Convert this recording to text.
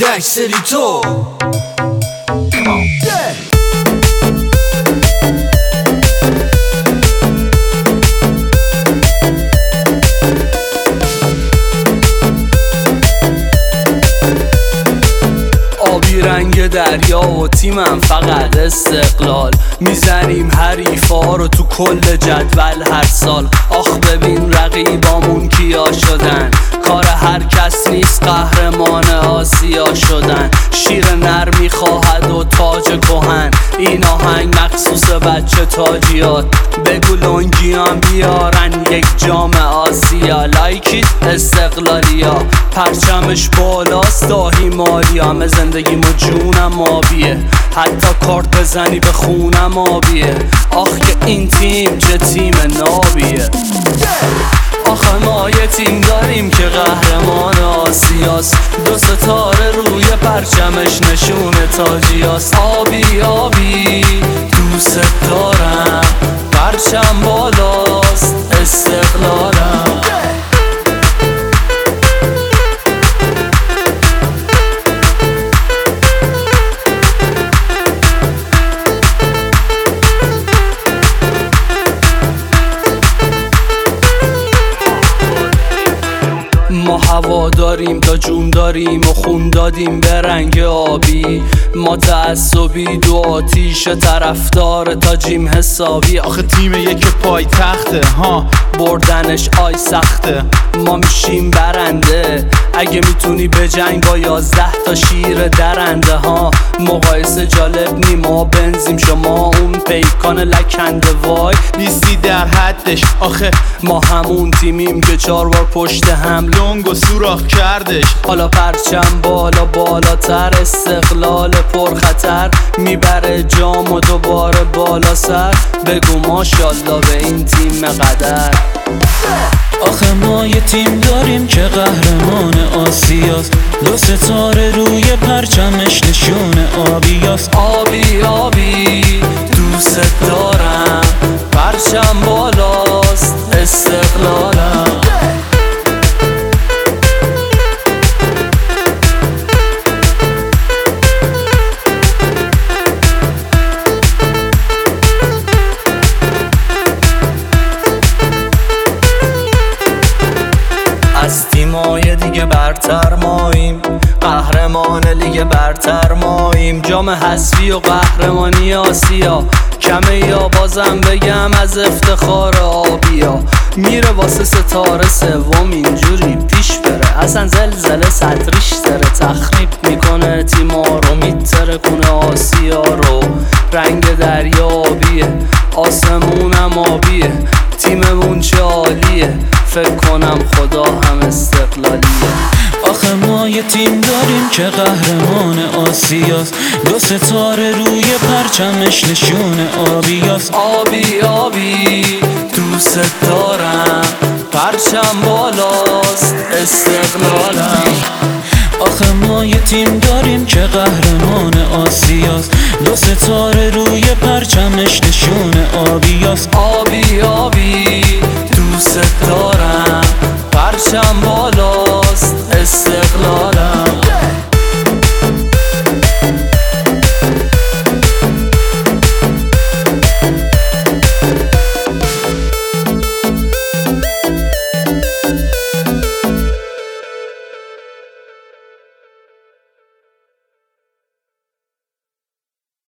Dash City Tour. Come on. Yeah. آبی رنگ دریا و تیمم فقط استقلال. میزنیم حریفا رو تو کل جدول هر سال. آخ ببین رقیبامون کیا شدن، کار هر کس نیست قهرمان آسیا شدن. شیر نر میخواهد و تاج کهن، این آهنگ مخصوص بچه تاجیات. بگو لنگیان بیارن یک جام آسیا. لایکیت استقلالیا، پرچمش بالاست داهی مالیام. زندگیم و جونم آبیه، حتی کارت بزنی به خونم آبیه. آخ که این تیم چه تیم نابیه. آخه ما یه تیم داریم که قهرمان آسیاست. 2 ستاره روی پرچمش نشون تاجیاست. آبی آبی دوست دارم، پرچم بالاست استقلالم. ما هوا داریم تا جون داریم و خون دادیم به رنگ آبی. ما تعصبی دو آتیش طرفدار تاجیم حسابی. آخه تیم یک پای تخته ها، بردنش آی سخته. ما میشیم برنده اگه میتونی به جنگ با 11 تا شیر درنده ها. مقایسه جالب نی، ما بنزیم شما اون پیکان لکنده. وای نیستی در حدش. آخه ما همون تیمیم که 4 بار پشت هم لنگ و سوراخ کردش. حالا پرچم بالا بالاتر، استقلال پرخطر میبره جام و دوباره بالا سر. بگو ماشالله به این تیم قدر. آخه ما یه تیم داریم که قهرمان آسیاست. 2 ستاره روی پرچمش نشون آبیاست. آبی آبی دوست دارم، پرچم بالاست استقلالم. از تیمای دیگه برتر ماییم، قهرمان لیگ برتر ماییم. جام حذفی و قهرمانی آسیا کمه یا بازم بگم از افتخار آبیا. میره واسه ستاره سوم اینجوری پیش بره، اصلا زلزله سطریش داره. تخریب میکنه تیما رو، میتره کنه آسیا رو. رنگ دریا آبیه، آسمونم آبیه. تیممون چه عالیه، فکر کنم خدا هم استقلالیه. آخه ما یه تیم داریم که قهرمان آسیاست. 2 ستاره روی پرچمش نشون آبیاست. آبی آبی دوست دارم، پرچم بالاست استقلالم. آخه ما یه تیم داریم که قهرمان آسیاست. 2 ستاره روی پرچمش نشون آبیاست. آبی آبی دوست دارم، پرچم بالاست استقلالم.